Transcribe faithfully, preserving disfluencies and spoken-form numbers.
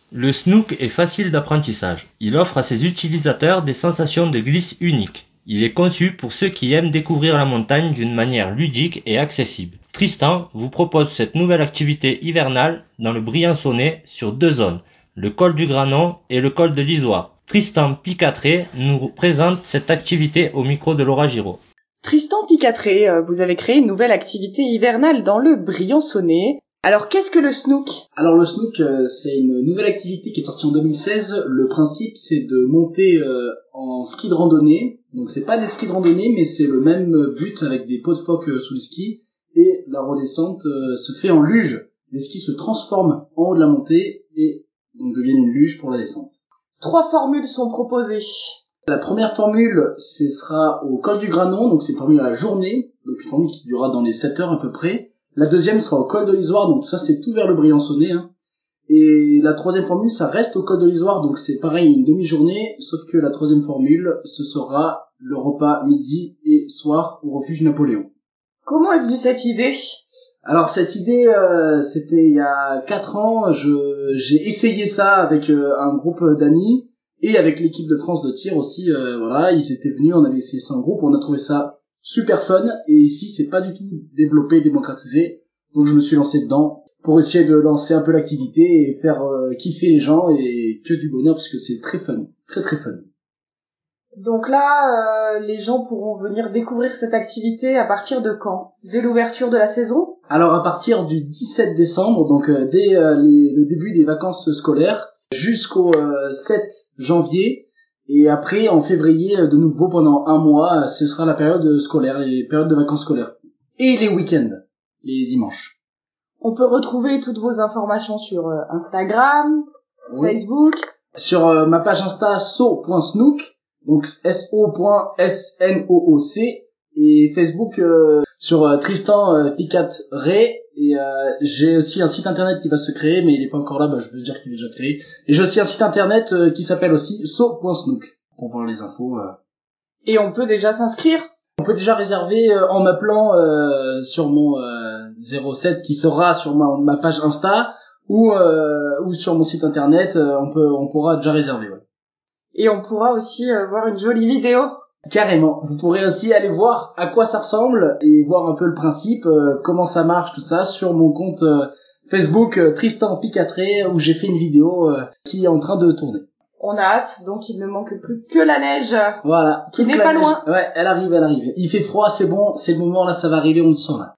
Le Snook est facile d'apprentissage. Il offre à ses utilisateurs des sensations de glisse uniques. Il est conçu pour ceux qui aiment découvrir la montagne d'une manière ludique et accessible. Tristan vous propose cette nouvelle activité hivernale dans le Briançonnais sur deux zones, le col du Granon et le col de l'Isoire. Tristan Picatré nous présente cette activité au micro de Laura Giraud. Tristan Picatré, vous avez créé une nouvelle activité hivernale dans le Briançonnais. Alors qu'est-ce que le Snook ? Alors le Snook, euh, c'est une nouvelle activité qui est sortie en deux mille seize. Le principe, c'est de monter euh, en ski de randonnée. Donc c'est pas des skis de randonnée, mais c'est le même but avec des pots de phoque euh, sous les skis. Et la redescente euh, se fait en luge. Les skis se transforment en haut de la montée et donc deviennent une luge pour la descente. Trois formules sont proposées. La première formule, ce sera au col du Granon, donc c'est une formule à la journée, donc une formule qui durera dans les sept heures à peu près. La deuxième sera au col de l'Isoire, donc ça c'est tout vers le Briançonnais. Hein. Et la troisième formule, ça reste au col de l'Isoire, donc c'est pareil, une demi-journée, sauf que la troisième formule, ce sera le repas midi et soir au refuge Napoléon. Comment est venue cette idée ? Alors cette idée, euh, c'était il y a quatre ans, je, j'ai essayé ça avec euh, un groupe d'amis et avec l'équipe de France de tir aussi. Euh, voilà, ils étaient venus, on avait essayé ça en groupe, on a trouvé ça super fun, et ici c'est pas du tout développé, démocratisé, donc je me suis lancé dedans pour essayer de lancer un peu l'activité et faire euh, kiffer les gens et que du bonheur parce que c'est très fun, très très fun. Donc là, euh, les gens pourront venir découvrir cette activité à partir de quand ? Dès l'ouverture de la saison ? Alors à partir du dix-sept décembre, donc euh, dès euh, les, le début des vacances scolaires, jusqu'au euh, sept janvier, et après en février de nouveau pendant un mois, ce sera la période scolaire, les périodes de vacances scolaires. Et les week-ends, les dimanches. On peut retrouver toutes vos informations sur euh, Instagram, oui. Facebook. Sur euh, ma page Insta so point snook, donc S O S N O O C, et Facebook euh, sur euh, Tristan euh, Picatré, et euh, j'ai aussi un site internet qui va se créer, mais il est pas encore là, bah, je veux dire qu'il est déjà créé. Et j'ai aussi un site internet euh, qui s'appelle aussi so point snook, pour voir les infos. Euh. Et on peut déjà s'inscrire ? On peut déjà réserver euh, en m'appelant euh, sur mon euh, zéro sept qui sera sur ma, ma page Insta, ou euh, ou sur mon site internet, euh, on peut on pourra déjà réserver. Ouais. Et on pourra aussi euh, voir une jolie vidéo. Carrément. Vous pourrez aussi aller voir à quoi ça ressemble et voir un peu le principe, euh, comment ça marche, tout ça, sur mon compte euh, Facebook euh, Tristan Picatré, où j'ai fait une vidéo euh, qui est en train de tourner. On a hâte, donc il ne manque plus que la neige. Voilà. Qui n'est pas neige. loin. Ouais, elle arrive, elle arrive. Il fait froid, c'est bon, c'est le moment, là, ça va arriver, on le sent, là.